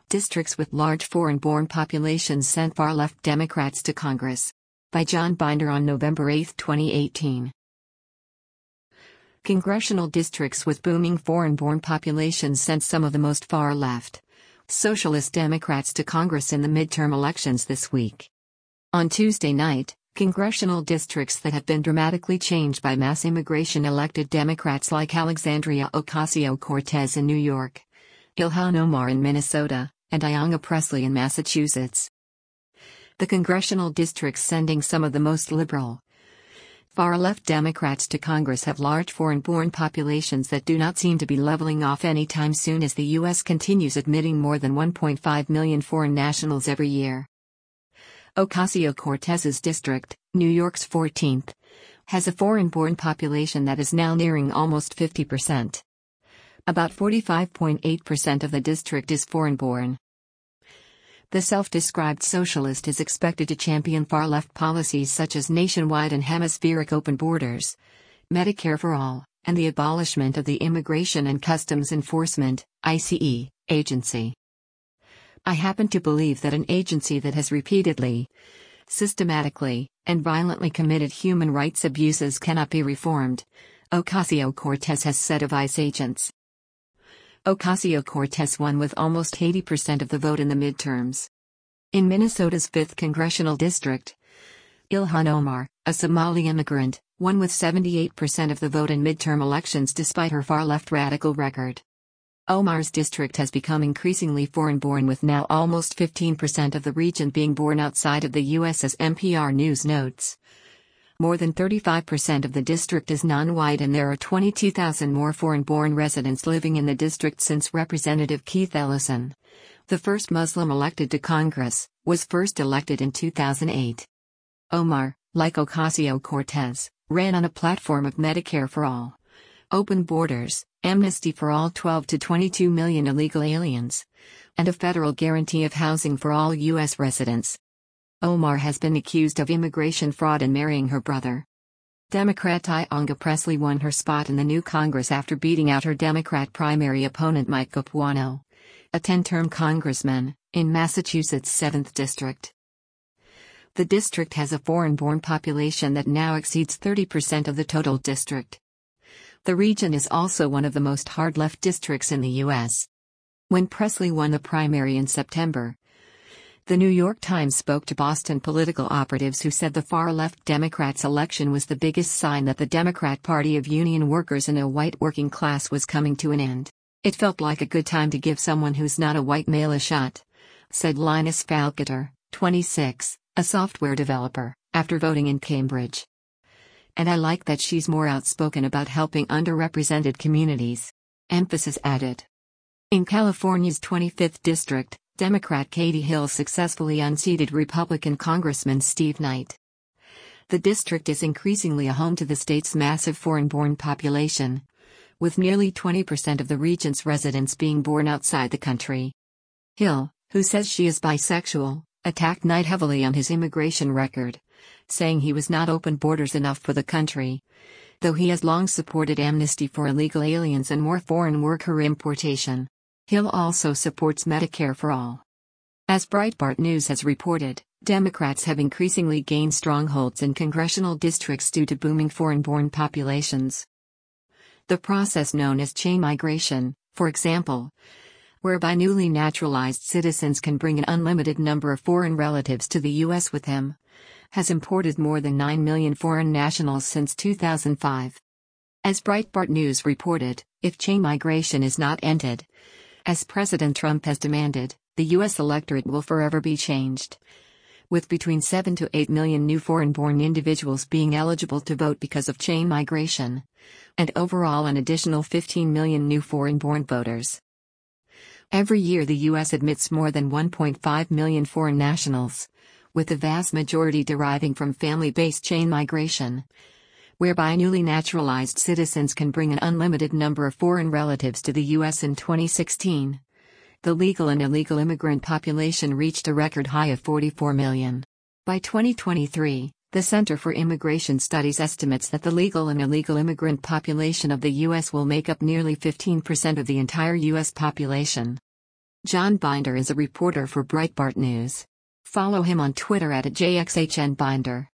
Districts with large foreign-born populations sent far-left Democrats to Congress. By John Binder on November 8, 2018. Congressional districts with booming foreign-born populations sent some of the most far-left socialist Democrats to Congress in the midterm elections this week. On Tuesday night, congressional districts that have been dramatically changed by mass immigration elected Democrats like Alexandria Ocasio-Cortez in New York, Ilhan Omar in Minnesota, and Ayanna Pressley in Massachusetts. The congressional districts sending some of the most liberal, far-left Democrats to Congress have large foreign-born populations that do not seem to be leveling off anytime soon as the U.S. continues admitting more than 1.5 million foreign nationals every year. Ocasio-Cortez's district, New York's 14th, has a foreign-born population that is now nearing almost 50%. About 45.8% of the district is foreign-born. The self-described socialist is expected to champion far-left policies such as nationwide and hemispheric open borders, Medicare for all, and the abolishment of the Immigration and Customs Enforcement (ICE) agency. I happen to believe that an agency that has repeatedly, systematically, and violently committed human rights abuses cannot be reformed, Ocasio-Cortez has said of ICE agents. Ocasio-Cortez won with almost 80% of the vote in the midterms. In Minnesota's 5th congressional district, Ilhan Omar, a Somali immigrant, won with 78% of the vote in midterm elections despite her far-left radical record. Omar's district has become increasingly foreign-born with now almost 15% of the region being born outside of the U.S. as NPR News notes. More than 35% of the district is non-white and there are 22,000 more foreign-born residents living in the district since Representative Keith Ellison, the first Muslim elected to Congress, was first elected in 2008. Omar, like Ocasio-Cortez, ran on a platform of Medicare for all, open borders, amnesty for all 12 to 22 million illegal aliens, and a federal guarantee of housing for all U.S. residents. Omar has been accused of immigration fraud and marrying her brother. Democrat Ayanna Pressley won her spot in the new Congress after beating out her Democrat primary opponent Mike Capuano, a 10-term congressman, in Massachusetts' 7th district. The district has a foreign-born population that now exceeds 30% of the total district. The region is also one of the most hard-left districts in the U.S. When Pressley won the primary in September, The New York Times spoke to Boston political operatives who said the far-left Democrats' election was the biggest sign that the Democrat Party of union workers and a white working class was coming to an end. It felt like a good time to give someone who's not a white male a shot, said Linus Falketer, 26, a software developer, after voting in Cambridge. And I like that she's more outspoken about helping underrepresented communities. Emphasis added. In California's 25th district, Democrat Katie Hill successfully unseated Republican Congressman Steve Knight. The district is increasingly a home to the state's massive foreign-born population, with nearly 20% of the region's residents being born outside the country. Hill, who says she is bisexual, attacked Knight heavily on his immigration record, saying he was not open borders enough for the country, though he has long supported amnesty for illegal aliens and more foreign worker importation. Hill also supports Medicare for all. As Breitbart News has reported, Democrats have increasingly gained strongholds in congressional districts due to booming foreign-born populations. The process known as chain migration, for example, whereby newly naturalized citizens can bring an unlimited number of foreign relatives to the U.S. with them, has imported more than 9 million foreign nationals since 2005. As Breitbart News reported, if chain migration is not ended, as President Trump has demanded, the U.S. electorate will forever be changed, with between 7 to 8 million new foreign-born individuals being eligible to vote because of chain migration, and overall an additional 15 million new foreign-born voters. Every year the U.S. admits more than 1.5 million foreign nationals, with the vast majority deriving from family-based chain migration, whereby newly naturalized citizens can bring an unlimited number of foreign relatives to the U.S. In 2016, the legal and illegal immigrant population reached a record high of 44 million. By 2023, the Center for Immigration Studies estimates that the legal and illegal immigrant population of the U.S. will make up nearly 15% of the entire U.S. population. John Binder is a reporter for Breitbart News. Follow him on Twitter at JXHNBinder.